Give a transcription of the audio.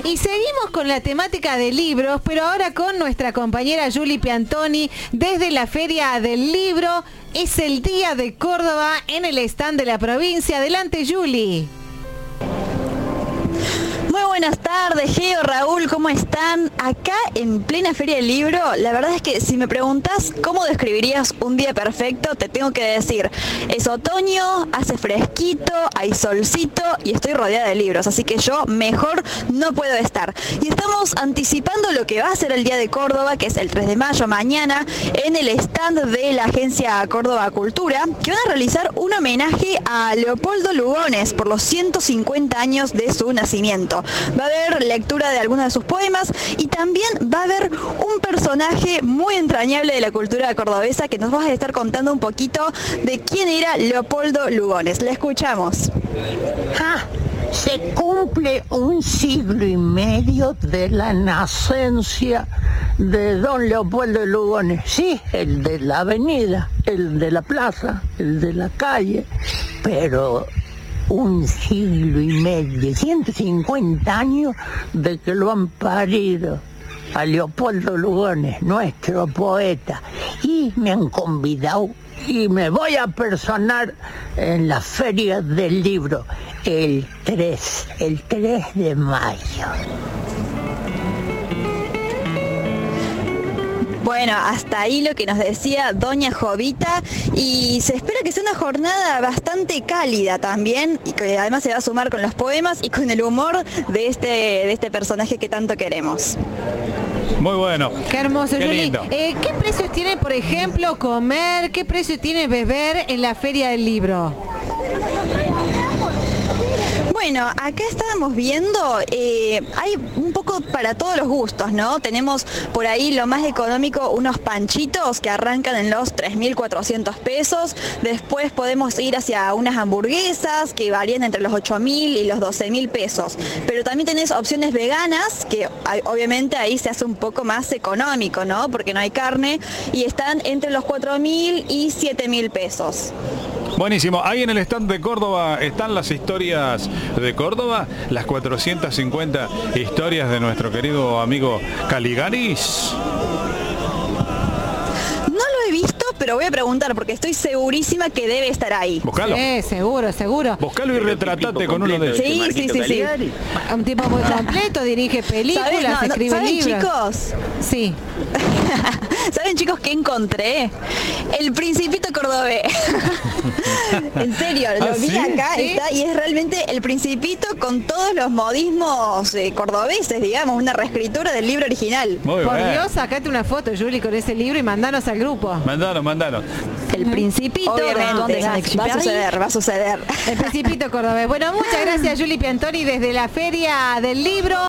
Y seguimos con la temática de libros, pero ahora con nuestra compañera Juli Piantoni desde la Feria del Libro. Es el Día de Córdoba en el stand de la provincia. Adelante, Juli. Muy buenas tardes, Geo, Raúl, ¿cómo están? Acá en plena Feria del Libro, la verdad es que si me preguntas cómo describirías un día perfecto, te tengo que decir, es otoño, hace fresquito, hay solcito y estoy rodeada de libros, así que yo mejor no puedo estar. Y estamos anticipando lo que va a ser el Día de Córdoba, que es el 3 de mayo, mañana, en el stand de la Agencia Córdoba Cultura, que van a realizar un homenaje a Leopoldo Lugones por los 150 años de su nacimiento. Va a haber lectura de algunos de sus poemas y también va a haber un personaje muy entrañable de la cultura cordobesa que nos va a estar contando un poquito de quién era Leopoldo Lugones. Le escuchamos. Se cumple 1 siglo y medio de la nacencia de don Leopoldo Lugones. Sí, el de la avenida, el de la plaza, el de la calle, pero 1 siglo y medio, 150 años de que lo han parido a Leopoldo Lugones, nuestro poeta, y me han convidado y me voy a personar en la Feria del Libro el 3 de mayo. Bueno, hasta ahí lo que nos decía doña Jovita, y se espera que sea una jornada bastante cálida también, y que además se va a sumar con los poemas y con el humor de este personaje que tanto queremos. Muy bueno. Qué hermoso, Qué Juli. lindo. ¿Qué precios tiene, por ejemplo, comer? ¿Qué precio tiene beber en la Feria del Libro? Bueno, acá estábamos viendo, hay un poco para todos los gustos, ¿no? Tenemos por ahí lo más económico, unos panchitos que arrancan en los 3.400 pesos. Después podemos ir hacia unas hamburguesas que varían entre los 8.000 y los 12.000 pesos. Pero también tenés opciones veganas, que obviamente ahí se hace un poco más económico, ¿no? Porque no hay carne, y están entre los 4.000 y 7.000 pesos. Buenísimo. Ahí en el stand de Córdoba están las historias de Córdoba, las 450 historias de nuestro querido amigo Caligaris. No lo he visto, pero voy a preguntar porque estoy segurísima que debe estar ahí. Buscalo. Seguro, seguro. Buscalo y retratate con uno de ellos. Sí. Un tipo muy completo, dirige películas, escribe ¿Saben, libros. chicos? Sí. ¿Saben, chicos, qué encontré? El Principito cordobés. En serio, lo vi ¿sí? acá, ¿Sí? está, y es realmente el Principito con todos los modismos cordobeses, digamos, una reescritura del libro original. Muy Por bueno. Dios, sacate una foto, Juli, con ese libro y mandanos al grupo. Mandanos. El Principito, obviamente, va a suceder. El Principito cordobés. Bueno, muchas gracias, Juli Piantoni, desde la Feria del Libro.